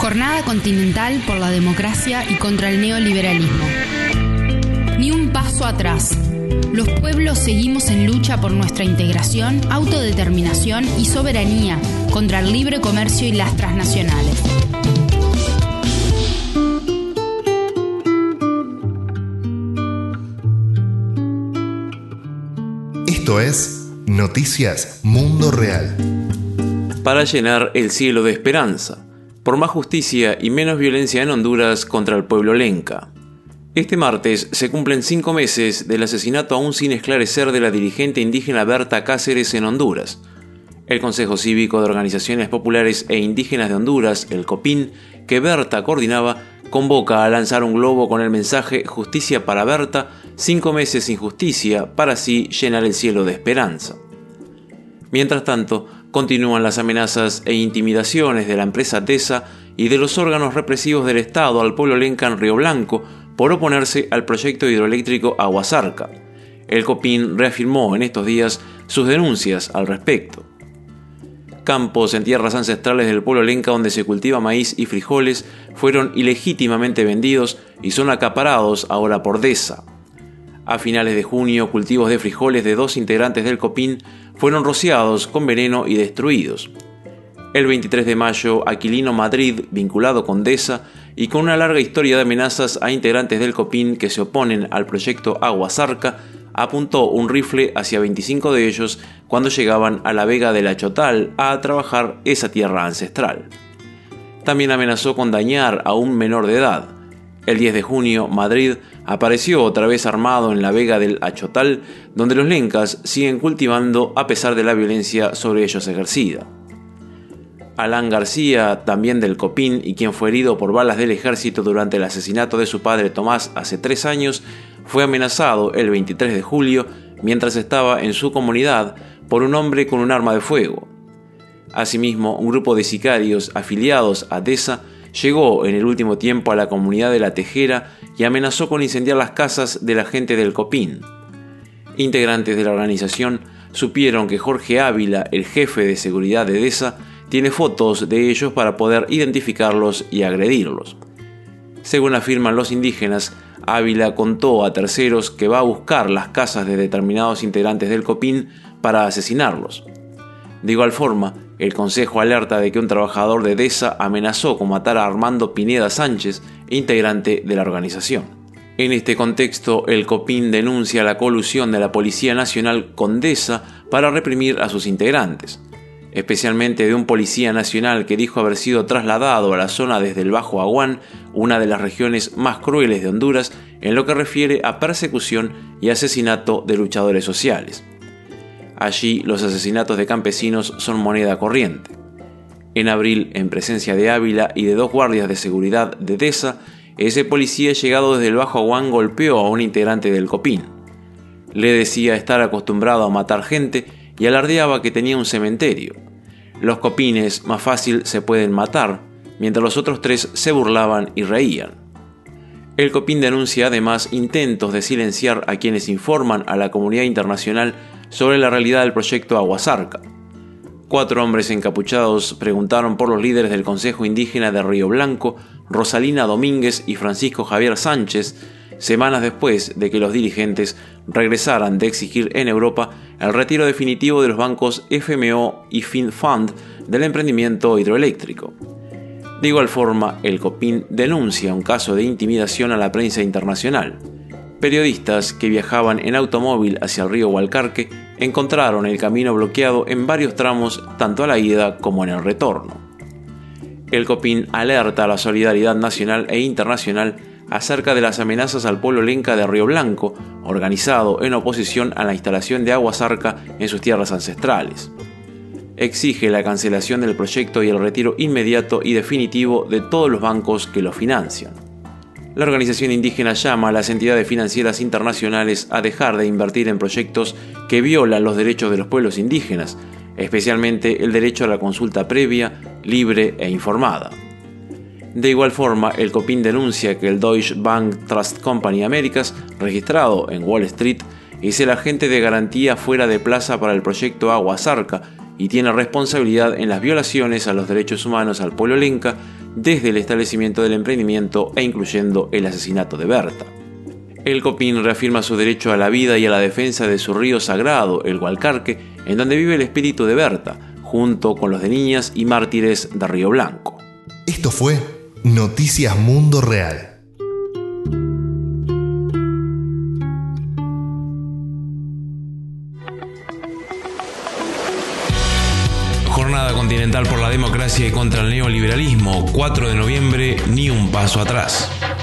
Jornada continental por la democracia y contra el neoliberalismo. Ni un paso atrás. Los pueblos seguimos en lucha por nuestra integración, autodeterminación y soberanía contra el libre comercio y las transnacionales. Esto es Noticias Mundo Real. Para llenar el cielo de esperanza, por más justicia y menos violencia en Honduras contra el pueblo lenca. Este martes se cumplen 5 meses del asesinato aún sin esclarecer de la dirigente indígena Berta Cáceres en Honduras. El Consejo Cívico de Organizaciones Populares e Indígenas de Honduras, el COPIN, que Berta coordinaba, convoca a lanzar un globo con el mensaje Justicia para Berta, 5 meses sin justicia, para así llenar el cielo de esperanza. Mientras tanto, continúan las amenazas e intimidaciones de la empresa TESA y de los órganos represivos del Estado al pueblo lenca en Río Blanco por oponerse al proyecto hidroeléctrico Aguasarca. El COPIN reafirmó en estos días sus denuncias al respecto. Campos en tierras ancestrales del pueblo lenca donde se cultiva maíz y frijoles fueron ilegítimamente vendidos y son acaparados ahora por DESA. A finales de junio, cultivos de frijoles de 2 integrantes del COPIN fueron rociados con veneno y destruidos. El 23 de mayo, Aquilino Madrid, vinculado con DESA y con una larga historia de amenazas a integrantes del COPIN que se oponen al proyecto Aguasarca, apuntó un rifle hacia 25 de ellos cuando llegaban a la Vega del Achotal a trabajar esa tierra ancestral. También amenazó con dañar a un menor de edad. El 10 de junio, Madrid apareció otra vez armado en la Vega del Achotal, donde los lencas siguen cultivando a pesar de la violencia sobre ellos ejercida. Alán García, también del COPIN y quien fue herido por balas del ejército durante el asesinato de su padre Tomás hace 3 años, fue amenazado el 23 de julio mientras estaba en su comunidad por un hombre con un arma de fuego. Asimismo, un grupo de sicarios afiliados a DESA llegó en el último tiempo a la comunidad de La Tejera y amenazó con incendiar las casas de la gente del COPIN. Integrantes de la organización supieron que Jorge Ávila, el jefe de seguridad de DESA, tiene fotos de ellos para poder identificarlos y agredirlos. Según afirman los indígenas, Ávila contó a terceros que va a buscar las casas de determinados integrantes del COPIN para asesinarlos. De igual forma, el Consejo alerta de que un trabajador de DESA amenazó con matar a Armando Pineda Sánchez, integrante de la organización. En este contexto, el COPIN denuncia la colusión de la Policía Nacional con DESA para reprimir a sus integrantes, especialmente de un policía nacional que dijo haber sido trasladado a la zona desde el Bajo Aguán, una de las regiones más crueles de Honduras, en lo que refiere a persecución y asesinato de luchadores sociales. Allí los asesinatos de campesinos son moneda corriente. En abril, en presencia de Ávila y de 2 guardias de seguridad de DESA, ese policía llegado desde el Bajo Aguán golpeó a un integrante del COPIN. Le decía estar acostumbrado a matar gente y alardeaba que tenía un cementerio. Los copines más fácil se pueden matar, mientras los otros 3 se burlaban y reían. El COPIN denuncia además intentos de silenciar a quienes informan a la comunidad internacional sobre la realidad del proyecto Aguasarca. 4 hombres encapuchados preguntaron por los líderes del Consejo Indígena de Río Blanco, Rosalina Domínguez y Francisco Javier Sánchez, semanas después de que los dirigentes regresaran de exigir en Europa el retiro definitivo de los bancos FMO y FinFund del emprendimiento hidroeléctrico. De igual forma, el COPIN denuncia un caso de intimidación a la prensa internacional. Periodistas que viajaban en automóvil hacia el río Hualcarque encontraron el camino bloqueado en varios tramos tanto a la ida como en el retorno. El COPIN alerta a la solidaridad nacional e internacional acerca de las amenazas al pueblo lenca de Río Blanco, organizado en oposición a la instalación de Aguasarca en sus tierras ancestrales. Exige la cancelación del proyecto y el retiro inmediato y definitivo de todos los bancos que lo financian. La organización indígena llama a las entidades financieras internacionales a dejar de invertir en proyectos que violan los derechos de los pueblos indígenas, especialmente el derecho a la consulta previa, libre e informada. De igual forma, el COPIN denuncia que el Deutsche Bank Trust Company Américas, registrado en Wall Street, es el agente de garantía fuera de plaza para el proyecto Aguasarca y tiene responsabilidad en las violaciones a los derechos humanos al pueblo lenca desde el establecimiento del emprendimiento e incluyendo el asesinato de Berta. El Copín reafirma su derecho a la vida y a la defensa de su río sagrado, el Gualcarque, en donde vive el espíritu de Berta, junto con los de niñas y mártires de Río Blanco. Esto fue Noticias Mundo Real. Jornada Continental por la Democracia y contra el Neoliberalismo, 4 de noviembre, ni un paso atrás.